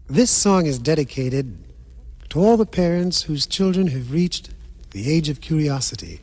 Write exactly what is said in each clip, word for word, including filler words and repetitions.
This song is dedicated to all the parents whose children have reached the age of curiosity.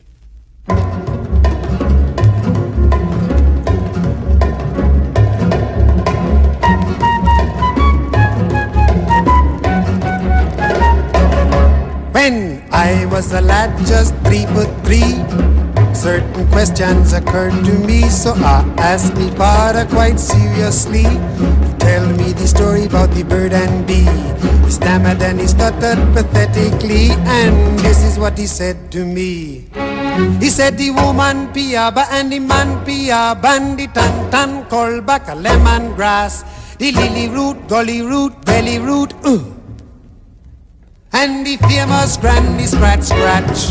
When I was a lad, just three foot three, certain questions occurred to me, so I asked me father quite seriously to tell me the story about the bird and bee. He stammered and he stuttered pathetically, and this is what he said to me. He said the woman piaba and the man piaba and the tan-tan called back a lemongrass, the lily root, gully root, belly root, uh, and the famous granny scratch scratch.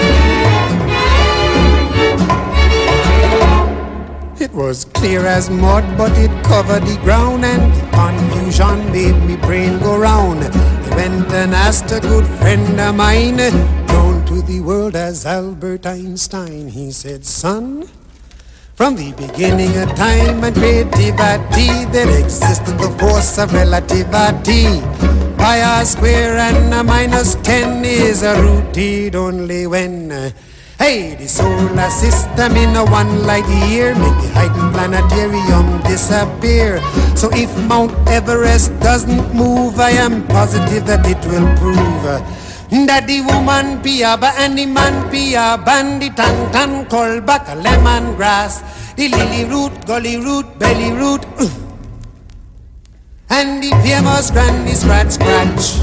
It was clear as mud, but it covered the ground, and the confusion made me brain go round. I went and asked a good friend of mine, known to the world as Albert Einstein. He said, son, from the beginning of time and creativity, there existed the force of relativity. Pi r square and a minus ten is a rooted only when hey, the solar system in a one light year make the hidden planetarium disappear. So if Mount Everest doesn't move, I am positive that it will prove that the woman piaba and the man piaba and the tan-tan called back a lemongrass, the lily root, gully root, belly root, uh, and the famous granny scratch scratch.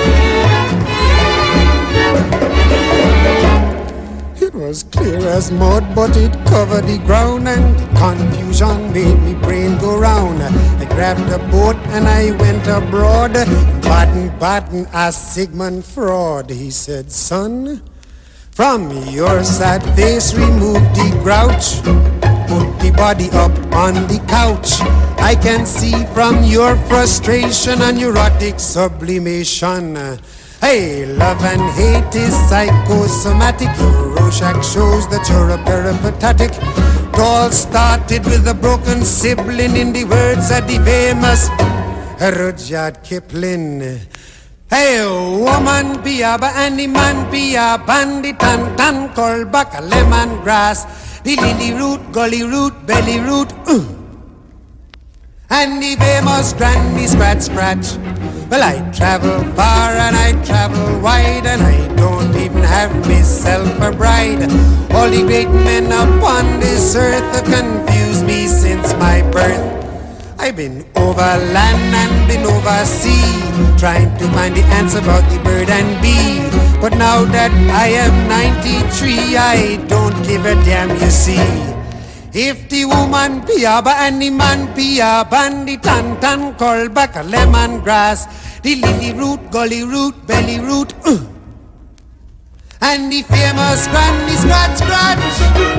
It was clear as mud, but it covered the ground, and the confusion made me brain go round. I grabbed a boat and I went abroad, Baden, Baden asked Sigmund Freud. He said, son, from your sad face remove the grouch, put the body up on the couch. I can see from your frustration and neurotic sublimation. Hey, love and hate is psychosomatic. Your Rorschach shows that you're a peripatetic. It all started with a broken sibling, in the words of the famous Rudyard Kipling. Hey, woman piaba and the man piaba and the tan-tan called back a lemongrass, the lily root, gully root, belly root, uh, and the famous granny scratch scratch. Well, I travel far and I travel wide, and I don't even have myself a bride. All the great men upon this earth have confused me since my birth. I've been over land and been over sea, trying to find the answer about the bird and bee. But now that I am ninety-three, I don't give a damn, you see. If the woman piaba and the man piaba and the tan-tan called back a lemongrass, the lily root, gully root, belly root, uh, and the famous granny scratch scratch.